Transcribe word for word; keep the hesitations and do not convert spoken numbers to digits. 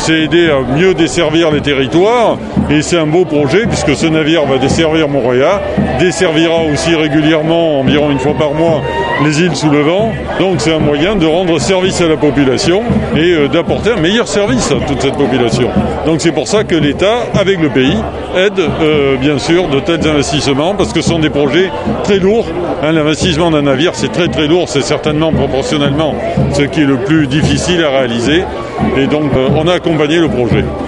c'est aider à mieux desservir les territoires. Et c'est un beau projet puisque ce navire va desservir Mooréa, desservira aussi régulièrement, environ une fois par mois, les îles sous le vent. Donc c'est un moyen de rendre service à la population et euh, d'apporter un meilleur service à toute cette population. Donc c'est pour ça que l'État, avec le pays, aide euh, bien sûr de tels investissements parce que ce sont des projets très lourds. Hein, l'investissement d'un navire, c'est très très lourd, c'est certainement proportionnellement ce qui est le plus difficile à réaliser. Et donc euh, on a accompagné le projet.